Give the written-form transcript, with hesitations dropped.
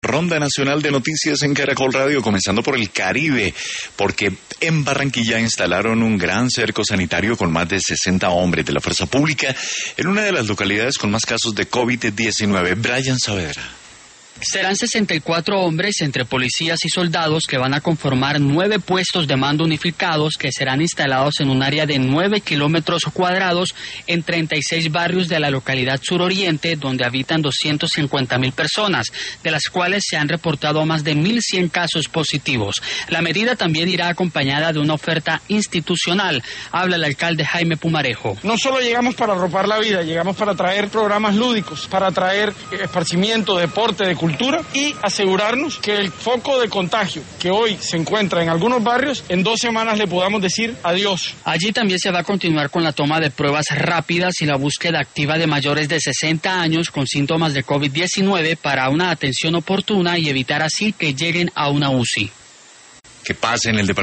Ronda nacional de noticias en Caracol Radio, comenzando por el Caribe, porque en Barranquilla instalaron un gran cerco sanitario con más de 60 hombres de la fuerza pública en una de las localidades con más casos de COVID-19. Brian Saavedra. Serán 64 hombres entre policías y soldados que van a conformar 9 puestos de mando unificados que serán instalados en un área de 9 kilómetros cuadrados en 36 barrios de la localidad suroriente, donde habitan 250.000 personas, de las cuales se han reportado más de 1.100 casos positivos. La medida también irá acompañada de una oferta institucional. Habla el alcalde Jaime Pumarejo. No solo llegamos para arropar la vida, llegamos para traer programas lúdicos, para traer esparcimiento, deporte, de cultura y asegurarnos que el foco de contagio que hoy se encuentra en algunos barrios, en 2 semanas le podamos decir adiós. Allí también se va a continuar con la toma de pruebas rápidas y la búsqueda activa de mayores de 60 años con síntomas de COVID-19 para una atención oportuna y evitar así que lleguen a una UCI. Que pase en el departamento.